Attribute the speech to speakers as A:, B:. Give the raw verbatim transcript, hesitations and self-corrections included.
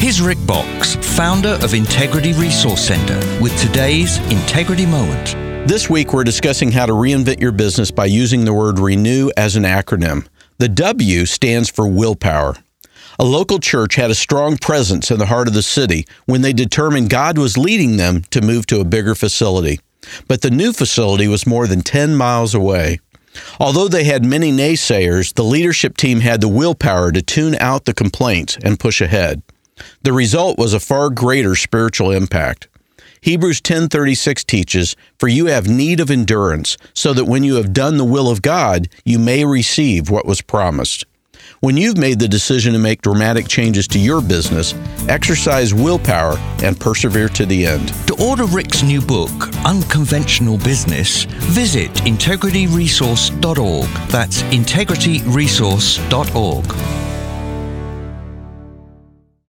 A: Here's Rick Box, founder of Integrity Resource Center, with today's Integrity Moment.
B: This week, we're discussing how to reinvent your business by using the word RENEW as an acronym. The W stands for willpower. A local church had a strong presence in the heart of the city when they determined God was leading them to move to a bigger facility. But the new facility was more than ten miles away. Although they had many naysayers, the leadership team had the willpower to tune out the complaints and push ahead. The result was a far greater spiritual impact. Hebrews ten thirty-six teaches, "For you have need of endurance, so that when you have done the will of God, you may receive what was promised." When you've made the decision to make dramatic changes to your business, exercise willpower and persevere to the end.
A: To order Rick's new book, Unconventional Business, visit integrity resource dot org. That's integrity resource dot org.